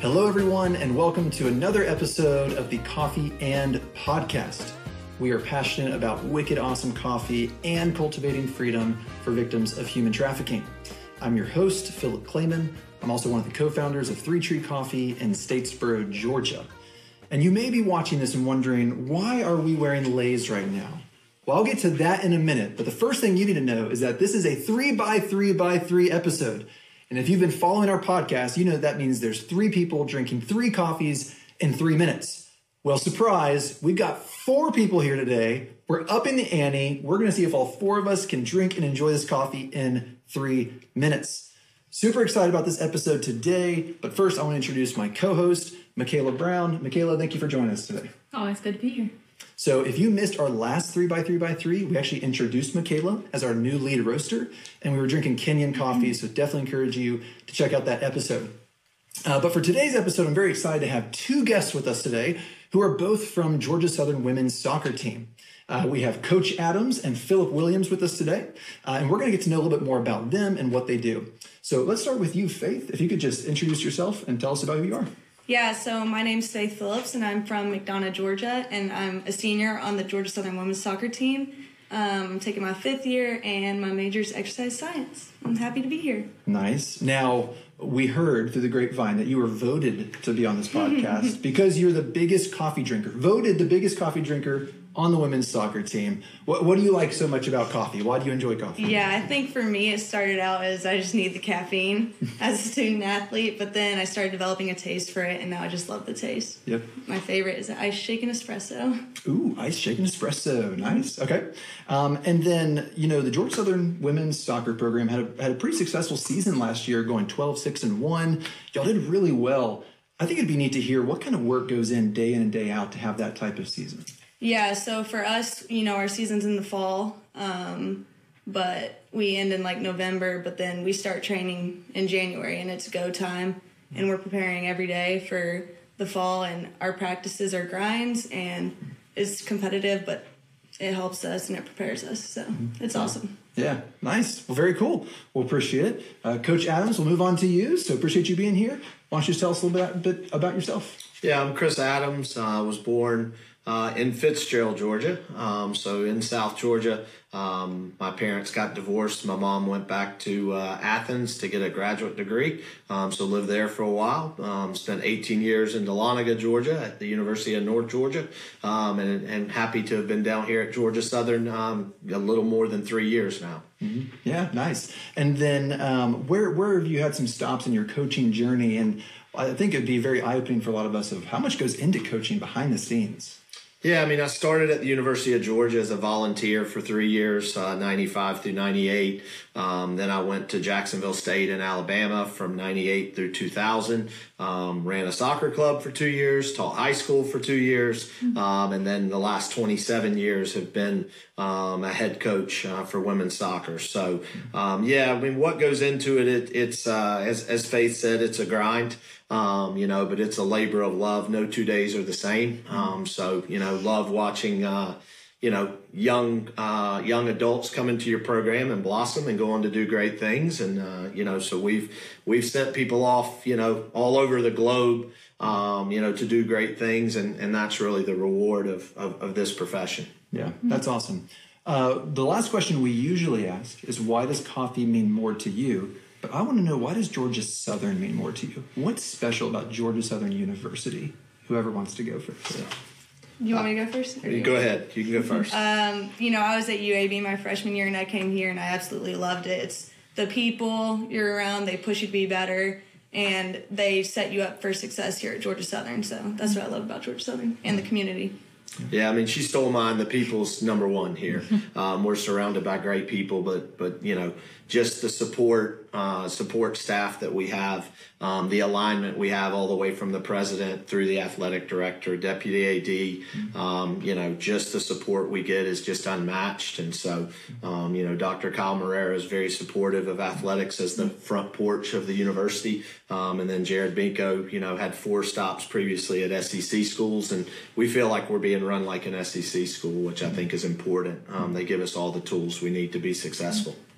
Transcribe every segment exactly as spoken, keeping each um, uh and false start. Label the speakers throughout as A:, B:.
A: Hello, everyone, and welcome to another episode of the Coffee and Podcast. We are passionate about wicked awesome coffee and cultivating freedom for victims of human trafficking. I'm your host, Philip Clayman. I'm also one of the co-founders of Three Tree Coffee in Statesboro, Georgia. And you may be watching this and wondering, why are we wearing Lay's right now? Well, I'll get to that in a minute, but the first thing you need to know is that this is a three by three by three episode. And if you've been following our podcast, you know that means there's three people drinking three coffees in three minutes. Well, surprise, we've got four people here today. We're up in the ante. We're going to see if all four of us can drink and enjoy this coffee in three minutes. Super excited about this episode today. But first, I want to introduce my co-host, Michaela Brown. Michaela, thank you for joining us today.
B: Oh, it's good to be here.
A: So if you missed our last three by three by three, we actually introduced Michaela as our new lead roaster, and we were drinking Kenyan coffee, so definitely encourage you to check out that episode. Uh, but for today's episode, I'm very excited to have two guests with us today who are both from Georgia Southern women's soccer team. Uh, we have Coach Adams and Philip Williams with us today, uh, and we're going to get to know a little bit more about them and what they do. So let's start with you, Faith. If you could just introduce yourself and tell us about who you are.
C: Yeah, so my name's Faith Phillips, and I'm from McDonough, Georgia, and I'm a senior on the Georgia Southern women's soccer team. Um, I'm taking my fifth year, and my major is exercise science. I'm happy to be here.
A: Nice. Now, we heard through the grapevine that you were voted to be on this podcast because you're the biggest coffee drinker, voted the biggest coffee drinker on the women's soccer team. What, what do you like so much about coffee? Why do you enjoy coffee?
C: Yeah, I think for me it started out as I just need the caffeine as a student athlete, but then I started developing a taste for it, and now I just love the taste.
A: Yep.
C: My favorite is ice shaken espresso.
A: Ooh, ice shaken espresso. Nice. Okay. Um, and then, you know, the Georgia Southern women's soccer program had a, had a pretty successful season last year, going twelve, six, and one. Y'all did really well. I think it'd be neat to hear what kind of work goes in day in and day out to have that type of season.
C: Yeah, so for us, you know, our season's in the fall, um, but we end in like November, but then we start training in January, and it's go time, and we're preparing every day for the fall, and our practices are grinds, and it's competitive, but it helps us and it prepares us, so it's awesome.
A: Yeah, nice. Well, very cool. We'll appreciate it. Uh, Coach Adams, we'll move on to you, so appreciate you being here. Why don't you just tell us a little bit, bit about yourself?
D: Yeah, I'm Chris Adams. I uh, was born uh, in Fitzgerald, Georgia, um, so in South Georgia. Um, my parents got divorced. My mom went back to uh, Athens to get a graduate degree, um, so lived there for a while. Um, spent eighteen years in Dahlonega, Georgia, at the University of North Georgia, um, and, and happy to have been down here at Georgia Southern um, a little more than three years now.
A: Mm-hmm. Yeah, nice. And then um, where where have you had some stops in your coaching journey? And I think it'd be very eye-opening for a lot of us of how much goes into coaching behind the scenes.
D: Yeah, I mean, I started at the University of Georgia as a volunteer for three years, uh, ninety-five through ninety-eight. Um, then I went to Jacksonville State in Alabama from ninety-eight through two thousand. Um, ran a soccer club for two years, taught high school for two years. Um, and then the last twenty-seven years have been um, a head coach uh, for women's soccer. So, um, yeah, I mean, what goes into it, it it's, uh, as, as Faith said, it's a grind. Um, you know, but it's a labor of love. No two days are the same. Um, so, you know, love watching, uh, you know, young, uh, young adults come into your program and blossom and go on to do great things. And, uh, you know, so we've, we've sent people off, you know, all over the globe, um, you know, to do great things. And, and that's really the reward of, of, of this profession.
A: Yeah, that's awesome. Uh, the last question we usually ask is, why does coffee mean more to you? But I want to know, why does Georgia Southern mean more to you? What's special about Georgia Southern University? Whoever wants to go first.
C: You want me to go first?
D: You go ahead. You can go first.
C: Um, you know, I was at U A B my freshman year, and I came here, and I absolutely loved it. It's the people you're around. They push you to be better, and they set you up for success here at Georgia Southern. So that's what I love about Georgia Southern and the community.
D: Yeah, I mean, she stole mine. The people's number one here. Um, we're surrounded by great people, but, but you know, just the support, uh, support staff that we have, um, the alignment we have all the way from the president through the athletic director, deputy A D, um, you know, just the support we get is just unmatched. And so, um, you know, Doctor Kyle Marrera is very supportive of athletics as the front porch of the university. Um, and then Jared Binko, you know, had four stops previously at S E C schools, and we feel like we're being run like an S E C school, which I think is important. Um, they give us all the tools we need to be successful.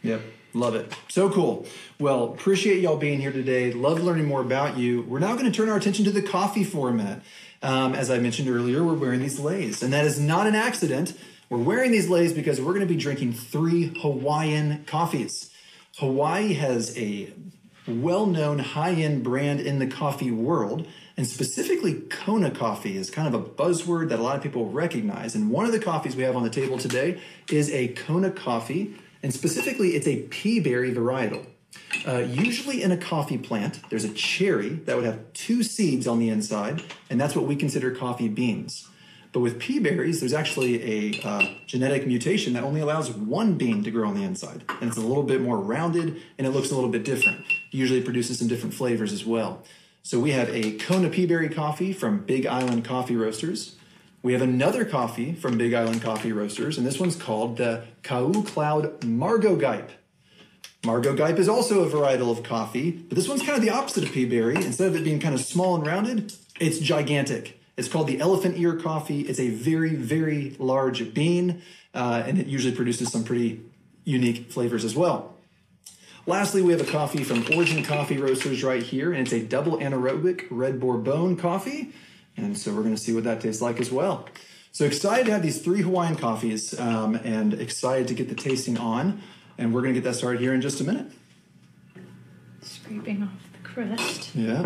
A: Yep. Love it. So cool. Well, appreciate y'all being here today. Love learning more about you. We're now going to turn our attention to the coffee for a minute. Um, as I mentioned earlier, we're wearing these leis, and that is not an accident. We're wearing these leis because we're going to be drinking three Hawaiian coffees. Hawaii has a well-known high-end brand in the coffee world, and specifically Kona coffee is kind of a buzzword that a lot of people recognize. And one of the coffees we have on the table today is a Kona coffee, and specifically it's a pea berry varietal. Uh, usually in a coffee plant, there's a cherry that would have two seeds on the inside, and that's what we consider coffee beans. But with pea berries, there's actually a uh, genetic mutation that only allows one bean to grow on the inside. And it's a little bit more rounded, and it looks a little bit different. Usually it produces some different flavors as well. So we have a Kona pea berry coffee from Big Island Coffee Roasters. We have another coffee from Big Island Coffee Roasters, and this one's called the Kau Cloud Margot Guype. Margot Guype is also a varietal of coffee, but this one's kind of the opposite of pea berry. Instead of it being kind of small and rounded, it's gigantic. It's called the elephant ear coffee. It's a very, very large bean, uh, and it usually produces some pretty unique flavors as well. Lastly, we have a coffee from Origin Coffee Roasters right here, and it's a double anaerobic red bourbon coffee. And so we're going to see what that tastes like as well. So excited to have these three Hawaiian coffees um, and excited to get the tasting on. And we're going to get that started here in just a minute.
B: Scraping off the crust.
A: Yeah.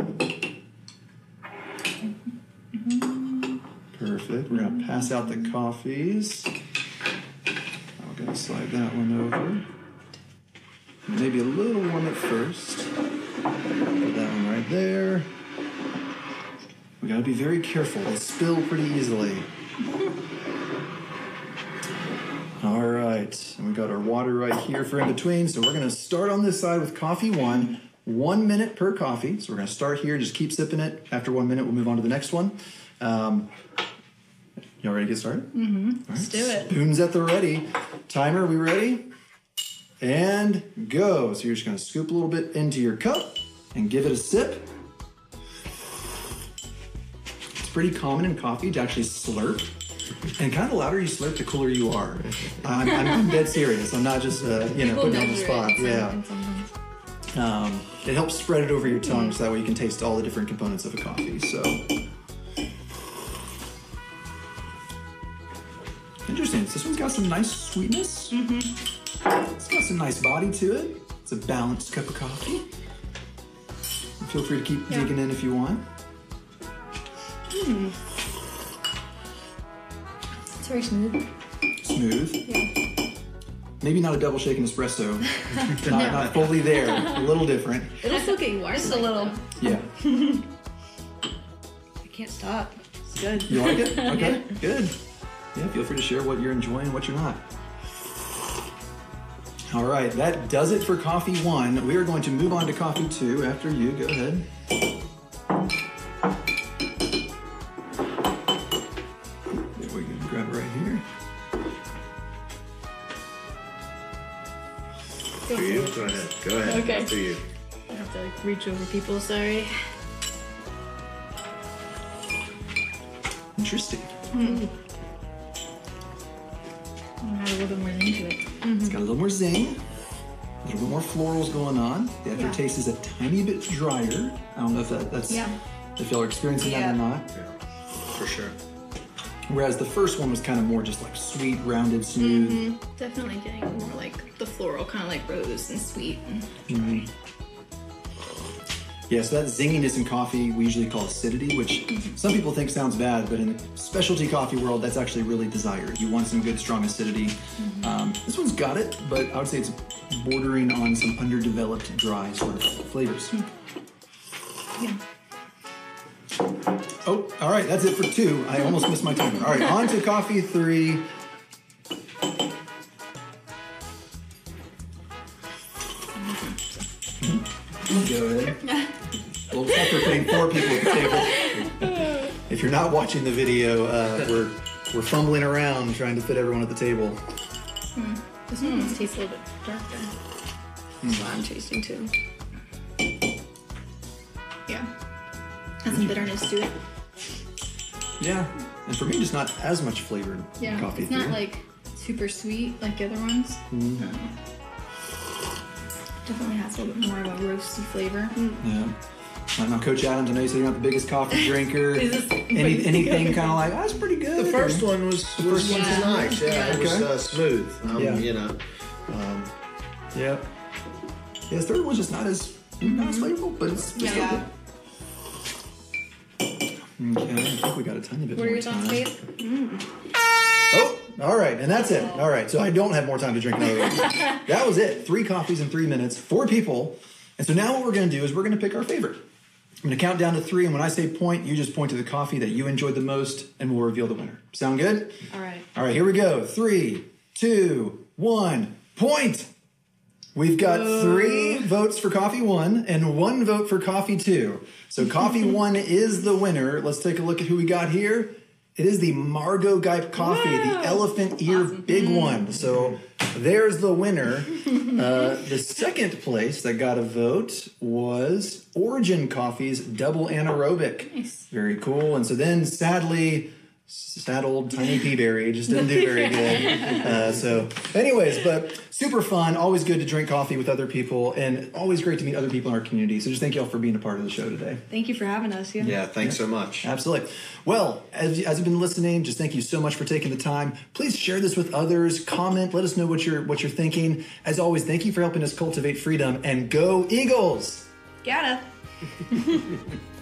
A: Perfect. We're going to pass out the coffees. I'm going to slide that one over. Maybe a little warm at first. Put that one right there. We got to be very careful. They spill pretty easily. All right. And we got our water right here for in between. So we're going to start on this side with coffee one. One minute per coffee. So we're going to start here. Just keep sipping it. After one minute, we'll move on to the next one. Um, y'all ready to get started?
B: Mm-hmm.
A: All right.
B: Let's do it.
A: Spoons at the ready. Timer, we ready? And go. So you're just going to scoop a little bit into your cup and give it a sip. It's pretty common in coffee to actually slurp. And kind of the louder you slurp, the cooler you are. I'm, I'm, I'm dead serious. I'm not just, uh, you know,
B: People
A: putting you on the
B: measure
A: spot.
B: it
A: Yeah.
B: sometimes.
A: Um, it helps spread it over your tongue so that way you can taste all the different components of a coffee. So, interesting. This one's got some nice sweetness. Mm-hmm. It's got some nice body to it. It's a balanced cup of coffee. Feel free to keep
B: Yeah.
A: digging in if you want.
B: Mm. It's very smooth.
A: Smooth.
B: Yeah.
A: Maybe not a double shaken espresso. not,
B: No.
A: not fully there. A little different.
B: It'll still get you warm.
C: Just a little.
A: Yeah.
C: I can't stop. It's good.
A: You like it? Okay, good. Yeah, feel free to share what you're enjoying and what you're not. All right, that does it for coffee one. We are going to move on to coffee two after you. Go ahead. There we go. Grab it right here.
B: Go for it.
D: Go ahead. Go ahead.
B: Okay.
D: After you.
B: I have to like reach over people, sorry.
A: Interesting.
B: Mm. I'll add a little bit more into it.
A: It's got a little more zing, a little bit more florals going on. The aftertaste is a tiny bit drier. I don't know if that, that's
B: Yeah.
A: if y'all are experiencing
C: Yeah.
A: that or not.
D: Yeah, for sure.
A: Whereas the first one was kind of more just like sweet, rounded, smooth.
B: Mm-hmm. Definitely getting more like the floral, kind of like rose and sweet.
A: Mm-hmm. Yeah, so that zinginess in coffee we usually call acidity, which some people think sounds bad, but in the specialty coffee world, that's actually really desired. You want some good, strong acidity.
B: Mm-hmm.
A: Um, this one's got it, but I would say it's bordering on some underdeveloped, dry sort of flavors.
B: Yeah.
A: Oh, all right, that's it for two. I almost missed my timer. All right, on to coffee three. Go ahead. Well, it's after putting four people at the table. If you're not watching the video, uh, we're we're fumbling around trying to fit everyone at the table.
B: Mm. This one mm. tastes a little bit darker.
C: That's what I'm tasting too.
B: Yeah. Has some bitterness to it.
A: Yeah, and for me, just not as much flavored
B: Yeah.
A: coffee.
B: It's not
A: three.
B: like super sweet like the other ones.
A: Mm.
B: Um, Definitely has a little bit more of a roasty flavor.
A: Yeah. Uh, now, Coach Adams, I know you said you're not the biggest coffee drinker.
B: Is this-
A: Any, anything kind of like, oh, that's pretty good.
D: The first one was,
A: The
D: was,
A: first
D: was
A: one's
D: nice. Yeah, it was
A: Okay.
D: uh, smooth. Um,
A: Yeah.
D: You know. Um,
A: Yep. Yeah, the third one's just not as not as flavorful, but it's just
C: Yeah.
A: okay. Okay, I think we got a tiny bit
B: What are
A: more
B: your thoughts,
A: time.
B: Kate?
A: Oh, all right, and that's it. All right, so I don't have more time to drink another one. That was it. Three coffees in three minutes, four people. And so now what we're going to do is we're going to pick our favorite. I'm going to count down to three, and when I say point, you just point to the coffee that you enjoyed the most, and we'll reveal the winner. Sound good?
C: All right.
A: All right, here we go. Three, two, one, point. We've got three votes for coffee one and one vote for coffee two. So coffee one is the winner. Let's take a look at who we got here. It is the Margot Guype coffee, the elephant ear big one. So there's the winner. Uh, the second place that got a vote was Origin Coffee's Double Anaerobic.
B: Nice.
A: Very cool. And so then sadly, sad old Tiny Peaberry just didn't do very good. Uh, so anyways, but super fun. Always good to drink coffee with other people and always great to meet other people in our community. So just thank you all for being a part of the show today.
C: Thank you for having us. Yeah.
D: yeah. Thanks so much.
A: Absolutely. Well, as, as you've been listening, just thank you so much for taking the time. Please share this with others. Comment. Let us know what you're what you're thinking. As always, thank you for helping us cultivate freedom. And go Eagles!
C: Gotta.